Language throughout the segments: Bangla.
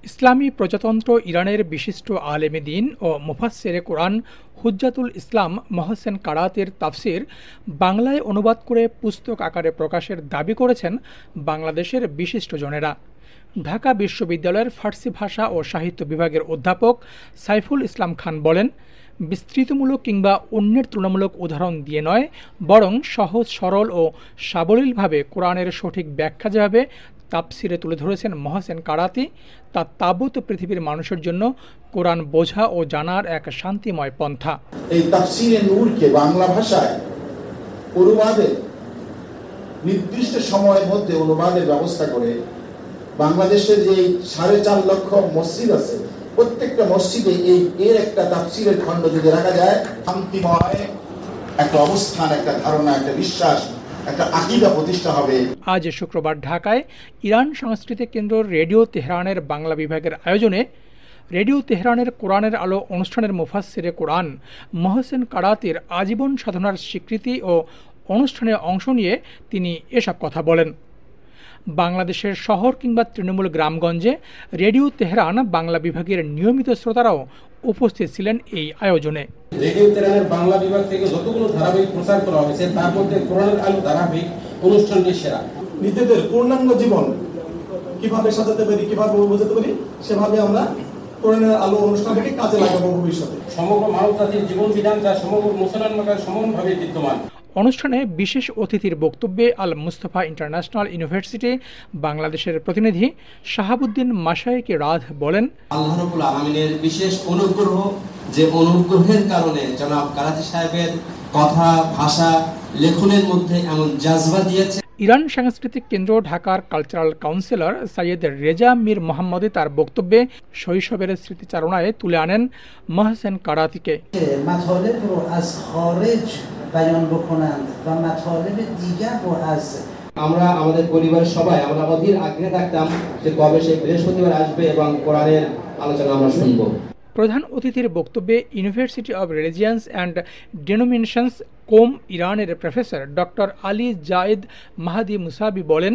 ইসলামী প্রজাতন্ত্র ইরানের বিশিষ্ট আলেমে দ্বীন ও মুফাসসিরে কুরআন হুজ্জাতুল ইসলাম মহসেন কারাতের তাফসির বাংলায় অনুবাদ করে পুস্তক আকারে প্রকাশের দাবি করেছেন বাংলাদেশের বিশিষ্টজনেরা। ঢাকা বিশ্ববিদ্যালয়ের ফার্সি ভাষা ও সাহিত্য বিভাগের অধ্যাপক সাইফুল ইসলাম খান বলেন, বিস্তৃতিমূলক কিংবা অন্যের তুলনামূলক উদাহরণ দিয়ে নয়, বরং সহজ সরল ও সাবলীলভাবে কোরআনের সঠিক ব্যাখ্যা যেভাবে তাফসিরে তুলে ধরেছেন মহসেন কারাতি, তা তাবুত পৃথিবীর মানুষের জন্য কোরআন বোঝা ও জানার এক শান্তিময় পন্থা। এই তাফসিরে নূরকে বাংলা ভাষায় অনুবাদের নির্দিষ্ট সময়ের মধ্যে অনুবাদের ব্যবস্থা করে বাংলাদেশের যে 4.5 লক্ষ মসজিদ আছে, প্রত্যেকটা মসজিদে এর একটা তাফসিরের খণ্ড যদি রাখা যায়, শান্তিময় একটা অবস্থান, একটা ধারণা, একটা বিশ্বাস, একটা আকীদা প্রতিষ্ঠা হবে। আজ শুক্রবার ঢাকায় ইরান সাংস্কৃতিক কেন্দ্র রেডিও তেহরানের বাংলা বিভাগের আয়োজনে রেডিও তেহরানের কোরআনের আলো অনুষ্ঠানের মুফাসসিরে কোরআন মহসেন কারাতির আজীবন সাধনার স্বীকৃতি ও অনুষ্ঠানে অংশ নিয়ে তিনি এসব কথা বলেন। বাংলাদেশের শহর কিংবা তৃণমূল গ্রামগঞ্জে রেডিও তেহরান বাংলা বিভাগের নিয়মিত শ্রোতারাও উপস্থিত ছিলেন এই আয়োজনে। রেডিও তেহরানের বাংলা বিভাগ থেকে যতগুলো ধারাবাহিক প্রচার করা হয়েছে তার মধ্যে কোরআনের আলো ধারাবাহিক অনুষ্ঠানটি সেরা। নিজেদের পূর্ণাঙ্গ জীবন কিভাবে সাজাতে পারি, কিভাবে বোঝাতে পারি, সেভাবে আমরা কোরআনের আলো অনুষ্ঠানটাকে কাজে লাগাবো ভবিষ্যতে। সমগ্র মানব জাতির জীবন বিধান যা সমগ্র মুসলমানদের সমানভাবে বিদ্যমান। অনুষ্ঠানে বিশেষ অতিথির বক্তব্যে আল মুস্তফা ইন্টারন্যাশনাল ইউনিভার্সিটি বাংলাদেশের প্রতিনিধি শাহাবুদ্দিন মাশায়েকে রাধ বলেন, আল্লাহ রাব্বুল আলামিনের বিশেষ অনুগ্রহ, যে অনুগ্রহের কারণে জনাব কারাতি সাহেবের কথা, ভাষা, লেখনের মধ্যে এমন জাজবা দিয়েছে। ইরান সাংস্কৃতিক কেন্দ্র ঢাকার cultural councillor Syed Reza Mir মোহাম্মদে তার বক্তব্যে শৈশবের স্মৃতিচারণায় তুলে আনেন মহসেন কারাতিকে। আমরা আমাদের পরিবারের সবাই আমরা অধীর আগ্রহে থাকতাম যে কবে সেই বৃহস্পতিবার আসবে এবং কোরআনের আলোচনা আমরা শুনব। প্রধান অতিথির বক্তব্যে university of religions and denominations Qom ইরানের professor doctor Ali Zaid Mahdi Mousavi বলেন,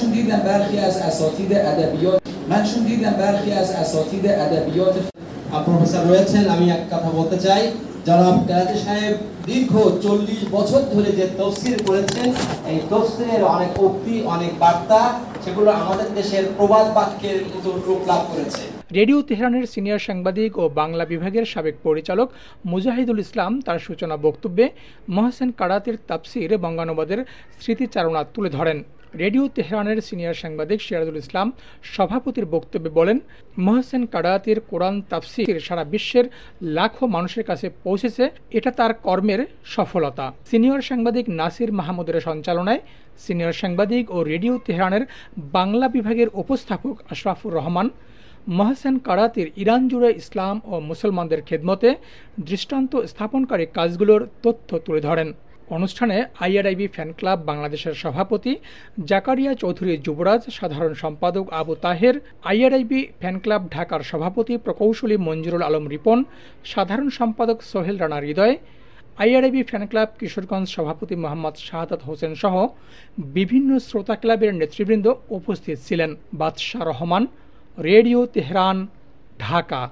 প্রফেসর রয়েছেন, আমি এক কথা বলতে চাই, জনাব কারাতি সাহেব দীর্ঘ 40 বছর ধরে যে তাফসীর করেছেন, এই তাফসীরের অনেক উক্তি, অনেক বার্তা, সেগুলো আমাদের দেশের প্রবাদ বাক্যের মতো রূপ লাভ করেছে। রেডিও তেহরানের সিনিয়র সাংবাদিক ও বাংলা বিভাগের সাবেক পরিচালক মুজাহিদুল ইসলাম তার সূচনা বক্তব্যে মহসেন কারাতির তাফসীর বঙ্গানুবাদের স্মৃতিচারণা তুলে ধরেন। রেডিও তেহরানের সিনিয়র সাংবাদিক সিরাজুল ইসলাম সভাপতির বক্তব্যে বলেন, মহসেন কারাতির কোরআন তাফসীর সারা বিশ্বের লাখো মানুষের কাছে পৌঁছেছে, এটা তার কর্মের সফলতা। সিনিয়র সাংবাদিক নাসির মাহমুদের সঞ্চালনায় সিনিয়র সাংবাদিক ও রেডিও তেহরানের বাংলা বিভাগের উপস্থাপক আশরাফুর রহমান মহসেন কারাতির ইরান জুড়ে ইসলাম ও মুসলমানদের খেদমতে দৃষ্টান্ত স্থাপনকারী কাজগুলোর তথ্য তুলে ধরেন। অনুষ্ঠানে আইআরআইবি ফ্যান ক্লাব বাংলাদেশের সভাপতি জাকারিয়া চৌধুরী যুবরাজ, সাধারণ সম্পাদক Abu Taher, IRIB fan club ঢাকার সভাপতি প্রকৌশলী মঞ্জুরুল আলম রিপন, সাধারণ সম্পাদক Sohel Rana Hridoy, IRIB fan club Kishoreganj সভাপতি মোহাম্মদ শাহাদাত হোসেন সহ বিভিন্ন শ্রোতা ক্লাবের নেতৃবৃন্দ উপস্থিত ছিলেন। বাদশাহ রহমান, রেডিও তেহরান, ঢাকা।